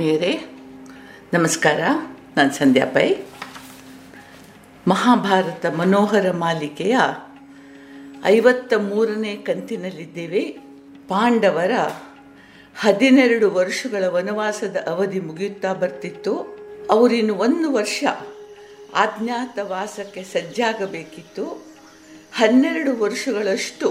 ಆತ್ಮೀಯರೇ ನಮಸ್ಕಾರ. ನಾನು ಸಂಧ್ಯಾ ಪೈ. ಮಹಾಭಾರತ ಮನೋಹರ ಮಾಲಿಕೆಯ 53ನೇ ಕಂತಿನಲ್ಲಿದ್ದೇವೆ. ಪಾಂಡವರ 12 ವರ್ಷಗಳ ವನವಾಸದ ಅವಧಿ ಮುಗಿಯುತ್ತಾ ಬರ್ತಿತ್ತು. ಅವರಿನ್ನು 1 ವರ್ಷ ಅಜ್ಞಾತವಾಸಕ್ಕೆ ಸಜ್ಜಾಗಬೇಕಿತ್ತು. 12 ವರ್ಷಗಳಷ್ಟು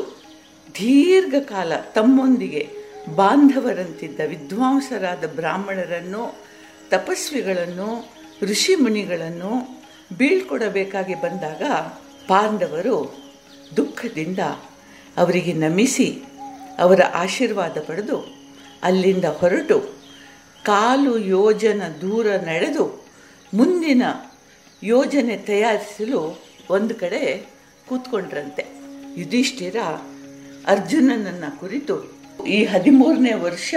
ದೀರ್ಘಕಾಲ ತಮ್ಮೊಂದಿಗೆ ಬಾಂಧವರಂತಿದ್ದ ವಿದ್ವಾಂಸರಾದ ಬ್ರಾಹ್ಮಣರನ್ನು, ತಪಸ್ವಿಗಳನ್ನು, ಋಷಿಮುನಿಗಳನ್ನು ಬೀಳ್ಕೊಡಬೇಕಾಗಿ ಬಂದಾಗ ಪಾಂಡವರು ದುಃಖದಿಂದ ಅವರಿಗೆ ನಮಿಸಿ ಅವರ ಆಶೀರ್ವಾದ ಪಡೆದು ಅಲ್ಲಿಂದ ಹೊರಟು 1/4 ಯೋಜನ ದೂರ ನಡೆದು ಮುಂದಿನ ಯೋಜನೆ ತಯಾರಿಸಲು ಒಂದು ಕಡೆ ಕೂತ್ಕೊಂಡ್ರಂತೆ. ಯುಧಿಷ್ಠಿರ ಅರ್ಜುನನನ್ನು ಕುರಿತು, ಈ 13ನೇ ವರ್ಷ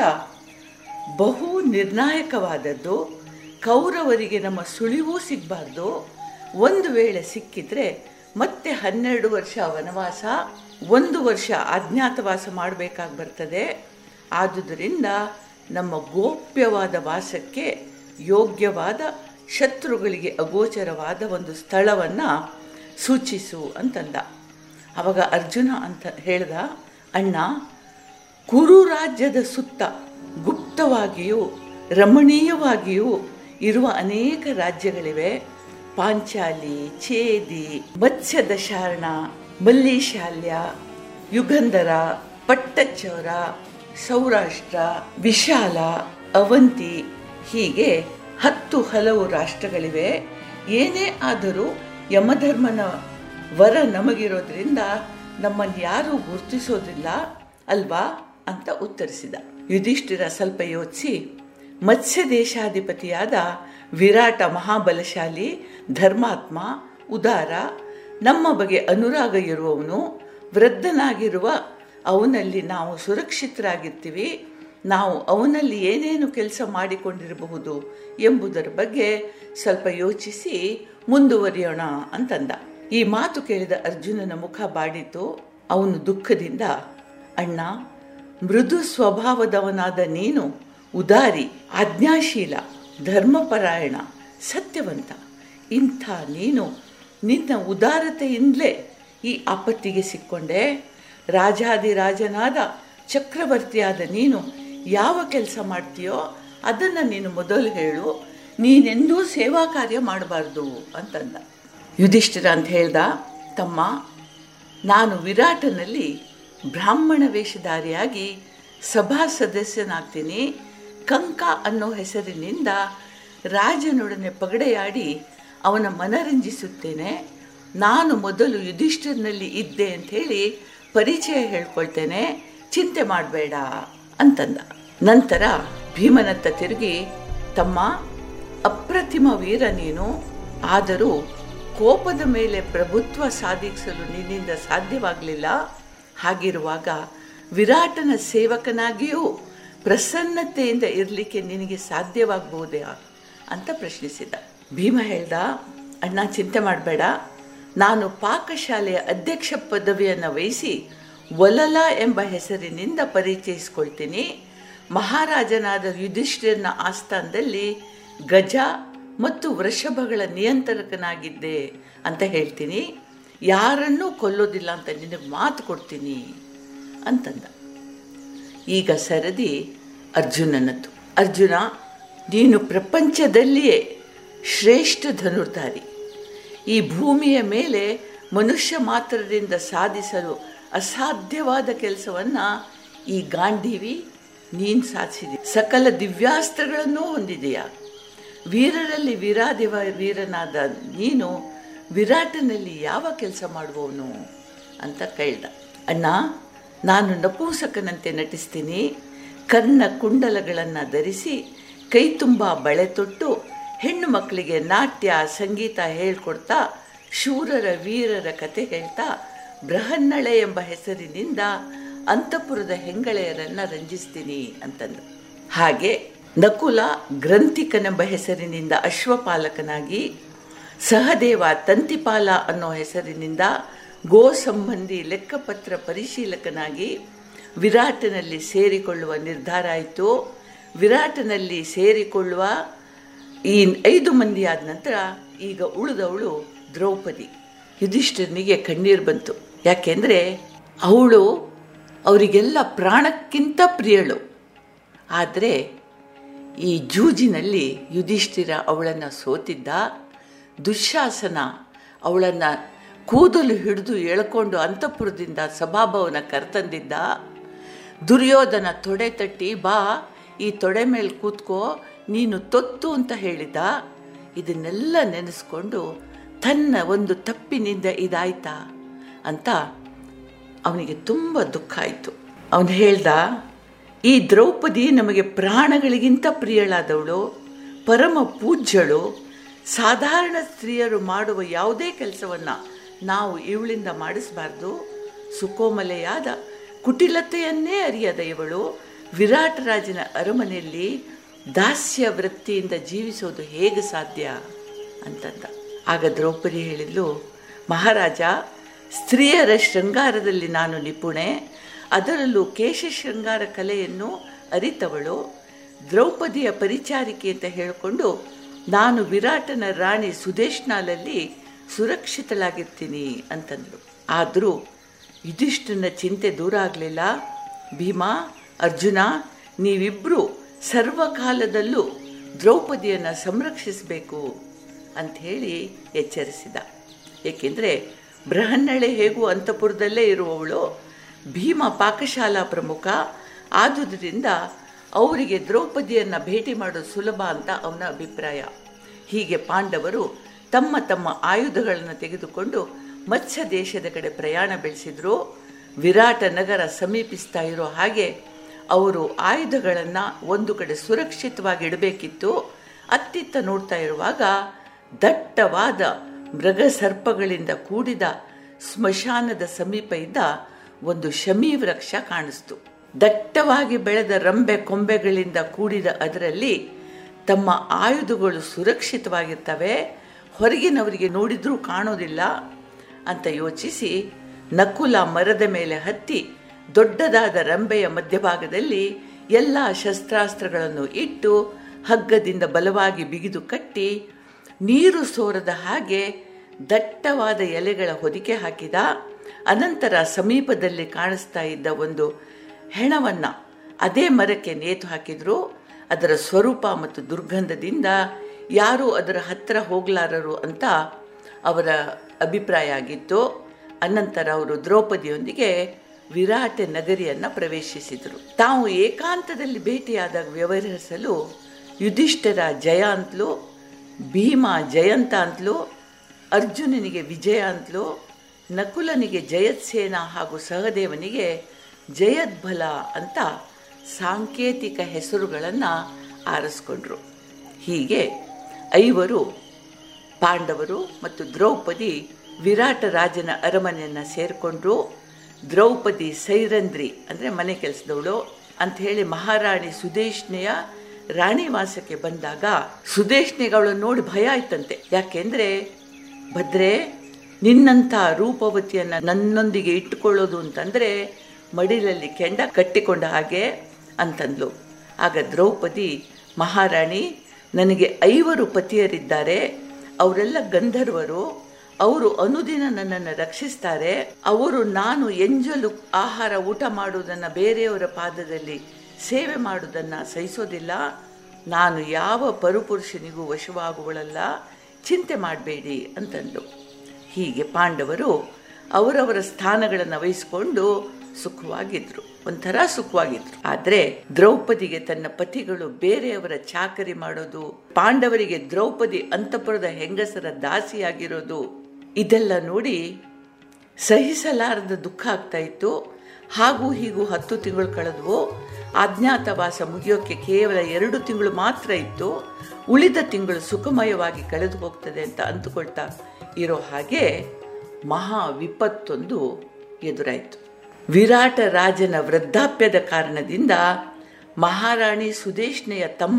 ಬಹು ನಿರ್ಣಾಯಕವಾದದ್ದು. ಕೌರವರಿಗೆ ನಮ್ಮ ಸುಳಿವೂ ಸಿಗಬಾರ್ದು. ಒಂದು ವೇಳೆ ಸಿಕ್ಕಿದ್ರೆ ಮತ್ತೆ 12 ವರ್ಷ ವನವಾಸ, 1 ವರ್ಷ ಅಜ್ಞಾತವಾಸ ಮಾಡಬೇಕಾಗಿ ಬರ್ತದೆ. ಆದುದರಿಂದ ನಮ್ಮ ಗೋಪ್ಯವಾದ ವಾಸಕ್ಕೆ ಯೋಗ್ಯವಾದ, ಶತ್ರುಗಳಿಗೆ ಅಗೋಚರವಾದ ಒಂದು ಸ್ಥಳವನ್ನು ಸೂಚಿಸು ಅಂತಂದ. ಆವಾಗ ಅರ್ಜುನ ಅಂತ ಹೇಳ್ದ, ಅಣ್ಣ, ಕುರು ರಾಜ್ಯದ ಸುತ್ತ ಗುಪ್ತವಾಗಿಯೂ ರಮಣೀಯವಾಗಿಯೂ ಇರುವ ಅನೇಕ ರಾಜ್ಯಗಳಿವೆ. ಪಾಂಚಾಲಿ, ಛೇದಿ, ಮತ್ಸ್ಯದಶಾರ್ಣ, ಮಲ್ಲೀಶಾಲ್ಯ, ಯುಗಂಧರ, ಪಟ್ಟಚೌರ, ಸೌರಾಷ್ಟ್ರ, ವಿಶಾಲ, ಅವಂತಿ, ಹೀಗೆ 10 ಹಲವು ರಾಷ್ಟ್ರಗಳಿವೆ. ಏನೇ ಆದರೂ ಯಮಧರ್ಮನ ವರ ನಮಗಿರೋದ್ರಿಂದ ನಮ್ಮನ್ನು ಯಾರೂ ಗುರುತಿಸೋದಿಲ್ಲ ಅಲ್ವಾ ಅಂತ ಉತ್ತರಿಸಿದ. ಯುಧಿಷ್ಠಿರ ಸ್ವಲ್ಪ ಯೋಚಿಸಿ, ಮತ್ಸ್ಯ ದೇಶಾಧಿಪತಿಯಾದ ವಿರಾಟ ಮಹಾಬಲಶಾಲಿ, ಧರ್ಮಾತ್ಮ, ಉದಾರ, ನಮ್ಮ ಬಗ್ಗೆ ಅನುರಾಗ ಇರುವವನು, ವೃದ್ಧನಾಗಿರುವ ಅವನಲ್ಲಿ ನಾವು ಸುರಕ್ಷಿತರಾಗಿರ್ತೀವಿ. ನಾವು ಅವನಲ್ಲಿ ಏನೇನು ಕೆಲಸ ಮಾಡಿಕೊಂಡಿರಬಹುದು ಎಂಬುದರ ಬಗ್ಗೆ ಸ್ವಲ್ಪ ಯೋಚಿಸಿ ಮುಂದುವರಿಯೋಣ ಅಂತಂದ. ಈ ಮಾತು ಕೇಳಿದ ಅರ್ಜುನನ ಮುಖ ಬಾಡಿತು. ಅವನು ದುಃಖದಿಂದ, ಅಣ್ಣ, ಮೃದು ಸ್ವಭಾವದವನಾದ ನೀನು ಉದಾರಿ, ಆಜ್ಞಾಶೀಲ, ಧರ್ಮಪರಾಯಣ, ಸತ್ಯವಂತ. ಇಂಥ ನೀನು ನಿನ್ನ ಉದಾರತೆಯಿಂದಲೇ ಈ ಆಪತ್ತಿಗೆ ಸಿಕ್ಕೊಂಡೆ. ರಾಜಾದಿರಾಜನಾದ ಚಕ್ರವರ್ತಿಯಾದ ನೀನು ಯಾವ ಕೆಲಸ ಮಾಡ್ತೀಯೋ ಅದನ್ನು ನೀನು ಮೊದಲು ಹೇಳು. ನೀನೆಂದೂ ಸೇವಾ ಕಾರ್ಯ ಮಾಡಬಾರ್ದು ಅಂತಂದ. ಯುಧಿಷ್ಠಿರ ಅಂತ ಹೇಳ್ದ, ತಮ್ಮ, ನಾನು ವಿರಾಟನಲ್ಲಿ ಬ್ರಾಹ್ಮಣ ವೇಷಧಾರಿಯಾಗಿ ಸಭಾ ಸದಸ್ಯನಾಗ್ತೀನಿ. ಕಂಕ ಅನ್ನೋ ಹೆಸರಿನಿಂದ ರಾಜನೊಡನೆ ಪಗಡೆಯಾಡಿ ಅವನ ಮನರಂಜಿಸುತ್ತೇನೆ. ನಾನು ಮೊದಲು ಯುಧಿಷ್ಠಿರನಲ್ಲಿ ಇದ್ದೆ ಅಂಥೇಳಿ ಪರಿಚಯ ಹೇಳ್ಕೊಳ್ತೇನೆ, ಚಿಂತೆ ಮಾಡಬೇಡ ಅಂತಂದ. ನಂತರ ಭೀಮನತ್ತ ತಿರುಗಿ, ತಮ್ಮ, ಅಪ್ರತಿಮ ವೀರ ನೀನು. ಆದರೂ ಕೋಪದ ಮೇಲೆ ಪ್ರಭುತ್ವ ಸಾಧಿಸಲು ನಿನ್ನಿಂದ ಸಾಧ್ಯವಾಗಲಿಲ್ಲ. ಹಾಗಿರುವಾಗ ವಿರಾಟನ ಸೇವಕನಾಗಿಯೂ ಪ್ರಸನ್ನತೆಯಿಂದ ಇರಲಿಕ್ಕೆ ನಿನಗೆ ಸಾಧ್ಯವಾಗಬಹುದೇ ಅಂತ ಪ್ರಶ್ನಿಸಿದ. ಭೀಮ ಹೇಳ್ದ, ಅಣ್ಣ, ಚಿಂತೆ ಮಾಡಬೇಡ. ನಾನು ಪಾಕಶಾಲೆಯ ಅಧ್ಯಕ್ಷ ಪದವಿಯನ್ನು ವಹಿಸಿ ವಲಲ ಎಂಬ ಹೆಸರಿನಿಂದ ಪರಿಚಯಿಸ್ಕೊಳ್ತೀನಿ. ಮಹಾರಾಜನಾದ ಯುಧಿಷ್ಠಿರನ ಆಸ್ಥಾನದಲ್ಲಿ ಗಜ ಮತ್ತು ವೃಷಭಗಳ ನಿಯಂತ್ರಕನಾಗಿದ್ದೆ ಅಂತ ಹೇಳ್ತೀನಿ. ಯಾರನ್ನೂ ಕೊಲ್ಲೋದಿಲ್ಲ ಅಂತ ನಿನಗೆ ಮಾತು ಕೊಡ್ತೀನಿ ಅಂತಂದ. ಈಗ ಸರದಿ ಅರ್ಜುನನದ್ದು. ಅರ್ಜುನ, ನೀನು ಪ್ರಪಂಚದಲ್ಲಿಯೇ ಶ್ರೇಷ್ಠ ಧನುರ್ಧಾರಿ. ಈ ಭೂಮಿಯ ಮೇಲೆ ಮನುಷ್ಯ ಮಾತ್ರದಿಂದ ಸಾಧಿಸಲು ಅಸಾಧ್ಯವಾದ ಕೆಲಸವನ್ನು ಈ ಗಾಂಧೀವಿ ನೀನು ಸಾಧಿಸಿದೆ. ಸಕಲ ದಿವ್ಯಾಸ್ತ್ರಗಳನ್ನೂ ಹೊಂದಿದೆಯಾ. ವೀರರಲ್ಲಿ ವೀರನಾದ ನೀನು ವಿರಾಟನಲ್ಲಿ ಯಾವ ಕೆಲಸ ಮಾಡುವವನು ಅಂತ ಕೇಳ್ದ. ಅಣ್ಣ, ನಾನು ನಪುಂಸಕನಂತೆ ನಟಿಸ್ತೀನಿ. ಕರ್ಣ ಕುಂಡಲಗಳನ್ನು ಧರಿಸಿ ಕೈ ತುಂಬ ಬಳೆ ತೊಟ್ಟು ಹೆಣ್ಣು ಮಕ್ಕಳಿಗೆ ನಾಟ್ಯ ಸಂಗೀತ ಹೇಳ್ಕೊಡ್ತಾ ಶೂರರ ವೀರರ ಕತೆ ಹೇಳ್ತಾ ಬೃಹನ್ನಳೆ ಎಂಬ ಹೆಸರಿನಿಂದ ಅಂತಃಪುರದ ಹೆಂಗಳೆಯರನ್ನು ರಂಜಿಸ್ತೀನಿ ಅಂತಂದ. ಹಾಗೆ ನಕುಲ ಗ್ರಂಥಿಕನೆಂಬ ಹೆಸರಿನಿಂದ ಅಶ್ವಪಾಲಕನಾಗಿ, ಸಹದೇವ ತಂತಿಪಾಲ ಅನ್ನೋ ಹೆಸರಿನಿಂದ ಗೋ ಸಂಬಂಧಿ ಲೆಕ್ಕಪತ್ರ ಪರಿಶೀಲಕನಾಗಿ ವಿರಾಟನಲ್ಲಿ ಸೇರಿಕೊಳ್ಳುವ ನಿರ್ಧಾರ ಆಯಿತು. ವಿರಾಟನಲ್ಲಿ ಸೇರಿಕೊಳ್ಳುವ ಈ 5 ಮಂದಿ ಆದ ನಂತರ ಈಗ ಉಳಿದವಳು ದ್ರೌಪದಿ. ಯುಧಿಷ್ಠಿರನಿಗೆ ಕಣ್ಣೀರು ಬಂತು. ಯಾಕೆಂದರೆ ಅವಳು ಅವರಿಗೆಲ್ಲ ಪ್ರಾಣಕ್ಕಿಂತ ಪ್ರಿಯಳು. ಆದರೆ ಈ ಜೂಜಿನಲ್ಲಿ ಯುಧಿಷ್ಠಿರ ಅವಳನ್ನು ಸೋತಿದ್ದ. ದುಶ್ಯಾಸನ ಅವಳನ್ನು ಕೂದಲು ಹಿಡಿದು ಎಳ್ಕೊಂಡು ಅಂತಃಪುರದಿಂದ ಸಭಾಭವನ ಕರ್ತಂದಿದ್ದ. ದುರ್ಯೋಧನ ತೊಡೆ ತಟ್ಟಿ, ಬಾ ಈ ತೊಡೆ ಮೇಲೆ ಕೂತ್ಕೋ, ನೀನು ತೊತ್ತು ಅಂತ ಹೇಳಿದ. ಇದನ್ನೆಲ್ಲ ನೆನೆಸ್ಕೊಂಡು ತನ್ನ ಒಂದು ತಪ್ಪಿನಿಂದ ಇದಾಯ್ತಾ ಅಂತ ಅವನಿಗೆ ತುಂಬ ದುಃಖ ಆಯಿತು. ಅವನು ಹೇಳ್ದ, ಈ ದ್ರೌಪದಿ ನಮಗೆ ಪ್ರಾಣಗಳಿಗಿಂತ ಪ್ರಿಯಳಾದವಳು, ಪರಮ ಪೂಜ್ಯಳು. ಸಾಧಾರಣ ಸ್ತ್ರೀಯರು ಮಾಡುವ ಯಾವುದೇ ಕೆಲಸವನ್ನು ನಾವು ಇವಳಿಂದ ಮಾಡಿಸಬಾರ್ದು. ಸುಕೋಮಲೆಯಾದ ಕುಟಿಲತೆಯನ್ನೇ ಅರಿಯದ ಇವಳು ವಿರಾಟ ರಾಜನ ಅರಮನೆಯಲ್ಲಿ ದಾಸ್ಯ ವೃತ್ತಿಯಿಂದ ಜೀವಿಸೋದು ಹೇಗೆ ಸಾಧ್ಯ ಅಂತಂದ. ಆಗ ದ್ರೌಪದಿ ಹೇಳಿದ್ಲು, ಮಹಾರಾಜ, ಸ್ತ್ರೀಯರ ಶೃಂಗಾರದಲ್ಲಿ ನಾನು ನಿಪುಣೆ, ಅದರಲ್ಲೂ ಕೇಶ ಶೃಂಗಾರ ಕಲೆಯನ್ನು ಅರಿತವಳು. ದ್ರೌಪದಿಯ ಪರಿಚಾರಿಕೆ ಅಂತ ಹೇಳಿಕೊಂಡು ನಾನು ವಿರಾಟನ ರಾಣಿ ಸುದೇಶ್ನಾಲಲ್ಲಿ ಸುರಕ್ಷಿತಳಾಗಿರ್ತೀನಿ ಅಂತಂದರು. ಆದರೂ ಯುಧಿಷ್ಠಿರನ ಚಿಂತೆ ದೂರ ಆಗಲಿಲ್ಲ. ಭೀಮ, ಅರ್ಜುನ, ನೀವಿಬ್ಬರು ಸರ್ವಕಾಲದಲ್ಲೂ ದ್ರೌಪದಿಯನ್ನು ಸಂರಕ್ಷಿಸಬೇಕು ಅಂಥೇಳಿ ಎಚ್ಚರಿಸಿದ. ಏಕೆಂದರೆ ಬೃಹನ್ನಳೆ ಹೇಗೂ ಅಂತಃಪುರದಲ್ಲೇ ಇರುವವಳು, ಭೀಮ ಪಾಕಶಾಲಾ ಪ್ರಮುಖ, ಆದುದರಿಂದ ಅವರಿಗೆ ದ್ರೌಪದಿಯನ್ನು ಭೇಟಿ ಮಾಡೋದು ಸುಲಭ ಅಂತ ಅವನ ಅಭಿಪ್ರಾಯ. ಹೀಗೆ ಪಾಂಡವರು ತಮ್ಮ ತಮ್ಮ ಆಯುಧಗಳನ್ನು ತೆಗೆದುಕೊಂಡು ಮತ್ಸ್ಯ ದೇಶದ ಕಡೆ ಪ್ರಯಾಣ ಬೆಳೆಸಿದ್ರು. ವಿರಾಟ ನಗರ ಸಮೀಪಿಸ್ತಾ ಇರೋ ಹಾಗೆ ಅವರು ಆಯುಧಗಳನ್ನು ಒಂದು ಕಡೆ ಸುರಕ್ಷಿತವಾಗಿ ಇಡಬೇಕಿತ್ತು. ಅತ್ತಿತ್ತ ನೋಡ್ತಾ ಇರುವಾಗ ದಟ್ಟವಾದ ಮೃಗ ಸರ್ಪಗಳಿಂದ ಕೂಡಿದ ಸ್ಮಶಾನದ ಸಮೀಪ ಇದ್ದ ಒಂದು ಶಮೀ ವೃಕ್ಷ ಕಾಣಿಸ್ತು. ದಟ್ಟವಾಗಿ ಬೆಳೆದ ರಂಬೆ ಕೊಂಬೆಗಳಿಂದ ಕೂಡಿದ ಅದರಲ್ಲಿ ತಮ್ಮ ಆಯುಧಗಳು ಸುರಕ್ಷಿತವಾಗಿರ್ತವೆ, ಹೊರಗಿನವರಿಗೆ ನೋಡಿದ್ರೂ ಕಾಣೋದಿಲ್ಲ ಅಂತ ಯೋಚಿಸಿ ನಕುಲ ಮರದ ಮೇಲೆ ಹತ್ತಿ ದೊಡ್ಡದಾದ ರಂಬೆಯ ಮಧ್ಯಭಾಗದಲ್ಲಿ ಎಲ್ಲ ಶಸ್ತ್ರಾಸ್ತ್ರಗಳನ್ನು ಇಟ್ಟು ಹಗ್ಗದಿಂದ ಬಲವಾಗಿ ಬಿಗಿದು ಕಟ್ಟಿ ನೀರು ಸೋರದ ಹಾಗೆ ದಟ್ಟವಾದ ಎಲೆಗಳ ಹೊದಿಕೆ ಹಾಕಿದ. ಅನಂತರ ಸಮೀಪದಲ್ಲಿ ಕಾಣಿಸ್ತಾ ಇದ್ದ ಒಂದು ಹೆಣವನ್ನು ಅದೇ ಮರಕ್ಕೆ ನೇತು ಹಾಕಿದ್ರು. ಅದರ ಸ್ವರೂಪ ಮತ್ತು ದುರ್ಗಂಧದಿಂದ ಯಾರೂ ಅದರ ಹತ್ತಿರ ಹೋಗಲಾರರು ಅಂತ ಅವರ ಅಭಿಪ್ರಾಯ ಆಗಿತ್ತು. ಅನಂತರ ಅವರು ದ್ರೌಪದಿಯೊಂದಿಗೆ ವಿರಾಟ ನಗರಿಯನ್ನು ಪ್ರವೇಶಿಸಿದರು. ತಾವು ಏಕಾಂತದಲ್ಲಿ ಭೇಟಿಯಾದಾಗ ವ್ಯವಹರಿಸಲು ಯುಧಿಷ್ಠಿರ ಜಯ ಅಂತಲೂ, ಭೀಮ ಜಯಂತ ಅಂತಲೂ, ಅರ್ಜುನನಿಗೆ ವಿಜಯ ಅಂತಲೂ, ನಕುಲನಿಗೆ ಜಯತ್ಸೇನ ಹಾಗೂ ಸಹದೇವನಿಗೆ ಜಯದ್ಬಲ ಅಂತ ಸಾಂಕೇತಿಕ ಹೆಸರುಗಳನ್ನು ಆರಿಸ್ಕೊಂಡ್ರು. ಹೀಗೆ 5 ಪಾಂಡವರು ಮತ್ತು ದ್ರೌಪದಿ ವಿರಾಟ ರಾಜನ ಅರಮನೆಯನ್ನು ಸೇರಿಕೊಂಡ್ರು. ದ್ರೌಪದಿ ಸೈರಂಧ್ರಿ ಅಂದರೆ ಮನೆ ಕೆಲಸದವಳು ಅಂಥೇಳಿ ಮಹಾರಾಣಿ ಸುದೇಶ್ನೆಯ ರಾಣಿವಾಸಕ್ಕೆ ಬಂದಾಗ ಸುದೇಶ್ನೆಗೆ ಅವಳನ್ನು ನೋಡಿ ಭಯ ಆಯ್ತಂತೆ. ಯಾಕೆಂದರೆ ಭದ್ರೆ, ನಿನ್ನಂಥ ರೂಪವತಿಯನ್ನು ನನ್ನೊಂದಿಗೆ ಇಟ್ಟುಕೊಳ್ಳೋದು ಅಂತಂದರೆ ಮಡಿಲಲ್ಲಿ ಕೆಂಡ ಕಟ್ಟಿಕೊಂಡ ಹಾಗೆ ಅಂತಂದ್ಲು. ಆಗ ದ್ರೌಪದಿ, ಮಹಾರಾಣಿ, ನನಗೆ 5 ಪತಿಯರಿದ್ದಾರೆ, ಅವರೆಲ್ಲ ಗಂಧರ್ವರು, ಅವರು ಅನುದಿನ ನನ್ನನ್ನು ರಕ್ಷಿಸ್ತಾರೆ. ಅವರು ನಾನು ಎಂಜಲು ಆಹಾರ ಊಟ ಮಾಡುವುದನ್ನು, ಬೇರೆಯವರ ಪಾದದಲ್ಲಿ ಸೇವೆ ಮಾಡುವುದನ್ನು ಸಹಿಸೋದಿಲ್ಲ. ನಾನು ಯಾವ ಪರುಪುರುಷನಿಗೂ ವಶವಾಗುವಳಲ್ಲ, ಚಿಂತೆ ಮಾಡಬೇಡಿ ಅಂತಂದು. ಹೀಗೆ ಪಾಂಡವರು ಅವರವರ ಸ್ಥಾನಗಳನ್ನು ವಹಿಸಿಕೊಂಡು ಸುಖವಾಗಿದ್ರು, ಒಂಥರ ಸುಖವಾಗಿದ್ರು. ಆದರೆ ದ್ರೌಪದಿಗೆ ತನ್ನ ಪತಿಗಳು ಬೇರೆಯವರ ಚಾಕರಿ ಮಾಡೋದು, ಪಾಂಡವರಿಗೆ ದ್ರೌಪದಿ ಅಂತಃಪುರದ ಹೆಂಗಸರ ದಾಸಿಯಾಗಿರೋದು, ಇದೆಲ್ಲ ನೋಡಿ ಸಹಿಸಲಾರದ ದುಃಖ ಆಗ್ತಾ ಇತ್ತು. ಹಾಗೂ ಹೀಗೂ 10 ತಿಂಗಳು ಕಳೆದವು. ಅಜ್ಞಾತವಾಸ ಮುಗಿಯೋಕ್ಕೆ ಕೇವಲ 2 ತಿಂಗಳು ಮಾತ್ರ ಇತ್ತು. ಉಳಿದ ತಿಂಗಳು ಸುಖಮಯವಾಗಿ ಕಳೆದು ಹೋಗ್ತದೆ ಅಂತ ಅಂದುಕೊಳ್ತಾ ಇರೋ ಹಾಗೆ ಮಹಾ ವಿಪತ್ತೊಂದು ಎದುರಾಯಿತು. ವಿರಾಟ ರಾಜನ ವೃದ್ಧಾಪ್ಯದ ಕಾರಣದಿಂದ ಮಹಾರಾಣಿ ಸುದೇಶ್ನೆಯ ತಮ್ಮ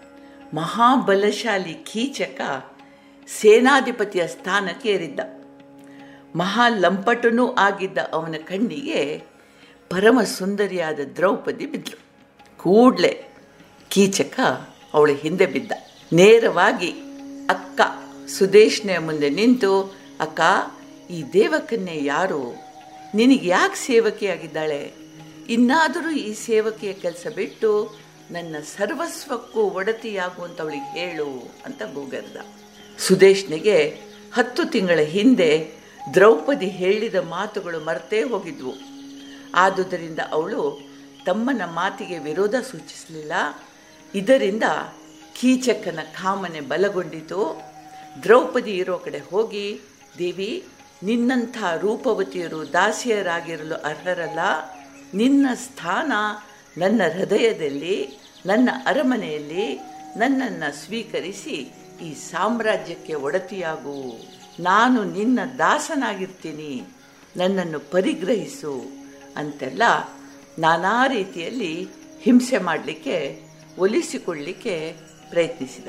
ಮಹಾಬಲಶಾಲಿ ಕೀಚಕ ಸೇನಾಧಿಪತಿಯ ಸ್ಥಾನಕ್ಕೆ ಏರಿದ್ದ. ಮಹಾಲಂಪಟನೂ ಆಗಿದ್ದ ಅವನ ಕಣ್ಣಿಗೆ ಪರಮ ಸುಂದರಿಯಾದ ದ್ರೌಪದಿ ಬಿದ್ದರು. ಕೂಡಲೇ ಕೀಚಕ ಅವಳ ಹಿಂದೆ ಬಿದ್ದ. ನೇರವಾಗಿ ಅಕ್ಕ ಸುದೇಶ್ನೆಯ ಮುಂದೆ ನಿಂತು, ಅಕ್ಕ, ಈ ದೇವಕನ್ಯೆ ಯಾರು? ನಿನಗೆ ಯಾಕೆ ಸೇವಕಿಯಾಗಿದ್ದಾಳೆ? ಇನ್ನಾದರೂ ಈ ಸೇವಕಿಯ ಕೆಲಸ ಬಿಟ್ಟು ನನ್ನ ಸರ್ವಸ್ವಕ್ಕೂ ಒಡತಿಯಾಗುವಂಥವಳಿಗೆ ಹೇಳು ಅಂತ ಕೂಗರ್ದ. ಸುದೇಶ್ನಿಗೆ 10 ತಿಂಗಳ ಹಿಂದೆ ದ್ರೌಪದಿ ಹೇಳಿದ ಮಾತುಗಳು ಮರ್ತೇ ಹೋಗಿದ್ವು. ಆದುದರಿಂದ ಅವಳು ತಮ್ಮನ ಮಾತಿಗೆ ವಿರೋಧ ಸೂಚಿಸಲಿಲ್ಲ. ಇದರಿಂದ ಕೀಚಕನ ಕಾಮನೆ ಬಲಗೊಂಡಿತು. ದ್ರೌಪದಿ ಇರೋ ಕಡೆ ಹೋಗಿ, ದೇವಿ, ನಿನ್ನಂಥ ರೂಪವತಿಯರು ದಾಸಿಯರಾಗಿರಲು ಅರ್ಹರಲ್ಲ. ನಿನ್ನ ಸ್ಥಾನ ನನ್ನ ಹೃದಯದಲ್ಲಿ, ನನ್ನ ಅರಮನೆಯಲ್ಲಿ ನನ್ನನ್ನು ಸ್ವೀಕರಿಸಿ ಈ ಸಾಮ್ರಾಜ್ಯಕ್ಕೆ ಒಡತಿಯಾಗು. ನಾನು ನಿನ್ನ ದಾಸನಾಗಿರ್ತೀನಿ, ನನ್ನನ್ನು ಪರಿಗ್ರಹಿಸು ಅಂತೆಲ್ಲ ನಾನಾ ರೀತಿಯಲ್ಲಿ ಹಿಂಸೆ ಮಾಡಲಿಕ್ಕೆ, ಒಲಿಸಿಕೊಳ್ಳಲಿಕ್ಕೆ ಪ್ರಯತ್ನಿಸಿದ.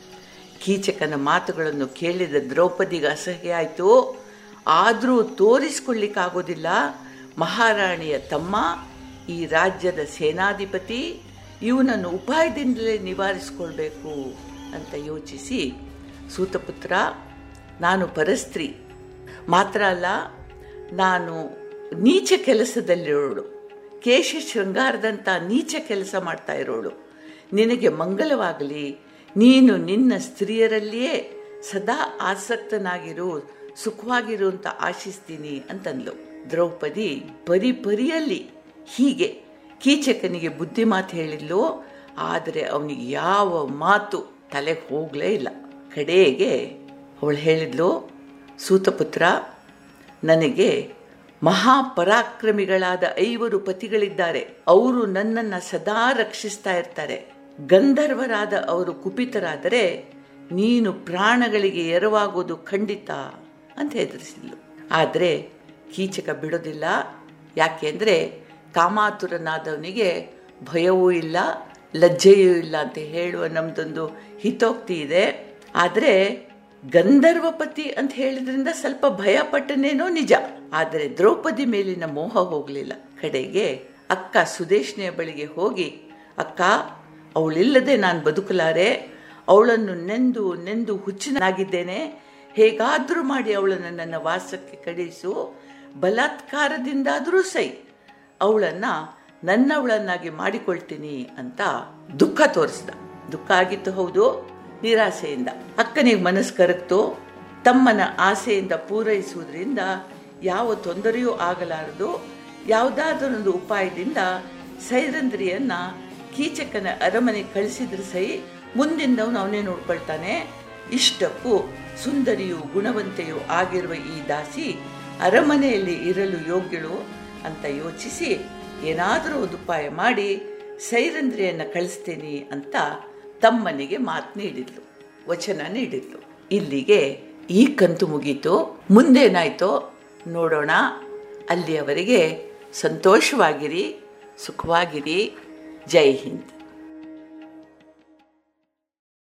ಕೀಚಕನ ಮಾತುಗಳನ್ನು ಕೇಳಿದ ದ್ರೌಪದಿಗೆ ಅಸಹ್ಯ ಆಯಿತು. ಆದರೂ ತೋರಿಸ್ಕೊಳ್ಳಿಕ್ಕಾಗೋದಿಲ್ಲ. ಮಹಾರಾಣಿಯ ತಮ್ಮ, ಈ ರಾಜ್ಯದ ಸೇನಾಧಿಪತಿ, ಇವನನ್ನು ಉಪಾಯದಿಂದಲೇ ನಿವಾರಿಸಿಕೊಳ್ಬೇಕು ಅಂತ ಯೋಚಿಸಿ, ಸೂತಪುತ್ರ, ನಾನು ಪರಸ್ತ್ರೀ ಮಾತ್ರ ಅಲ್ಲ, ನಾನು ನೀಚ ಕೆಲಸದಲ್ಲಿರೋಳು, ಕೇಶ ಶೃಂಗಾರದಂಥ ನೀಚ ಕೆಲಸ ಮಾಡ್ತಾ ಇರೋಳು. ನಿನಗೆ ಮಂಗಲವಾಗಲಿ, ನೀನು ನಿನ್ನ ಸ್ತ್ರೀಯರಲ್ಲಿಯೇ ಸದಾ ಆಸಕ್ತನಾಗಿರು, ಸುಖವಾಗಿರು ಅಂತ ಆಶಿಸ್ತೀನಿ ಅಂತಂದ್ಲು. ದ್ರೌಪದಿ ಪರಿಯಲ್ಲಿ ಹೀಗೆ ಕೀಚಕನಿಗೆ ಬುದ್ಧಿ ಮಾತು ಹೇಳಿದ್ಲು. ಆದರೆ ಅವನಿಗೆ ಯಾವ ಮಾತು ತಲೆಗೆ ಹೋಗಲೇ ಇಲ್ಲ. ಕಡೆಗೆ ಅವಳು ಹೇಳಿದ್ಲು, ಸೂತಪುತ್ರ, ನನಗೆ ಮಹಾಪರಾಕ್ರಮಿಗಳಾದ 5 ಪತಿಗಳಿದ್ದಾರೆ. ಅವರು ನನ್ನನ್ನು ಸದಾ ರಕ್ಷಿಸ್ತಾ ಇರ್ತಾರೆ. ಗಂಧರ್ವರಾದ ಅವರು ಕುಪಿತರಾದರೆ ನೀನು ಪ್ರಾಣಗಳಿಗೆ ಎರವಾಗೋದು ಖಂಡಿತ ಅಂತ ಹೆದರಿಸಿದ್ಲು. ಆದರೆ ಕೀಚಕ ಬಿಡೋದಿಲ್ಲ. ಯಾಕೆಂದರೆ ಕಾಮಾತುರನಾದವನಿಗೆ ಭಯವೂ ಇಲ್ಲ, ಲಜ್ಜೆಯೂ ಇಲ್ಲ ಅಂತ ಹೇಳುವ ನಮ್ದೊಂದು ಹಿತೋಕ್ತಿ ಇದೆ. ಆದರೆ ಗಂಧರ್ವಪತಿ ಅಂತ ಹೇಳಿದ್ರಿಂದ ಸ್ವಲ್ಪ ಭಯ ಪಟ್ಟನೇನೋ ನಿಜ. ಆದರೆ ದ್ರೌಪದಿ ಮೇಲಿನ ಮೋಹ ಹೋಗಲಿಲ್ಲ. ಕಡೆಗೆ ಅಕ್ಕ ಸುದೇಶ್ನೆಯ ಬಳಿಗೆ ಹೋಗಿ, ಅಕ್ಕ, ಅವಳಿಲ್ಲದೆ ನಾನು ಬದುಕಲಾರೆ. ಅವಳನ್ನು ನೆಂದು ಹುಚ್ಚನಾಗಿದ್ದೇನೆ. ಹೇಗಾದರೂ ಮಾಡಿ ಅವಳನ್ನು ನನ್ನ ವಾಸಕ್ಕೆ ಕಳುಹಿಸು. ಬಲಾತ್ಕಾರದಿಂದಾದರೂ ಸೈ ಅವಳನ್ನು ನನ್ನವಳನ್ನಾಗಿ ಮಾಡಿಕೊಳ್ತೀನಿ ಅಂತ ದುಃಖ ತೋರಿಸ್ದ. ದುಃಖ ಆಗಿತ್ತು, ಹೌದು, ನಿರಾಸೆಯಿಂದ. ಅಕ್ಕನಿಗೆ ಮನಸ್ಸು ಕರಗ್ತು. ತಮ್ಮನ ಆಸೆಯಿಂದ ಪೂರೈಸುವುದರಿಂದ ಯಾವ ತೊಂದರೆಯೂ ಆಗಲಾರದು. ಯಾವುದಾದರೊಂದು ಉಪಾಯದಿಂದ ಸೈರಂಧ್ರಿಯನ್ನ ಕೀಚಕನ ಅರಮನೆ ಕಳಿಸಿದ್ರೆ ಸೈ, ಮುಂದಿಂದವನು ಅವನೇ ನೋಡ್ಕೊಳ್ತಾನೆ. ಇಷ್ಟಕ್ಕೂ ಸುಂದರಿಯೂ ಗುಣವಂತೆಯೂ ಆಗಿರುವ ಈ ದಾಸಿ ಅರಮನೆಯಲ್ಲಿ ಇರಲು ಯೋಗ್ಯಳು ಅಂತ ಯೋಚಿಸಿ ಏನಾದರೂ ಒಂದು ಉಪಾಯ ಮಾಡಿ ಸೈರಂಧ್ರಿಯನ್ನು ಕಳಿಸ್ತೇನೆ ಅಂತ ತಮ್ಮನಿಗೆ ಮಾತು ನೀಡಿದ್ಲು, ವಚನ ನೀಡಿದ್ಲು. ಇಲ್ಲಿಗೆ ಈ ಕಂತು ಮುಗೀತು. ಮುಂದೇನಾಯ್ತೋ ನೋಡೋಣ. ಅಲ್ಲಿಯವರೆಗೆ ಸಂತೋಷವಾಗಿರಿ, ಸುಖವಾಗಿರಿ. ಜೈ ಹಿಂದ್.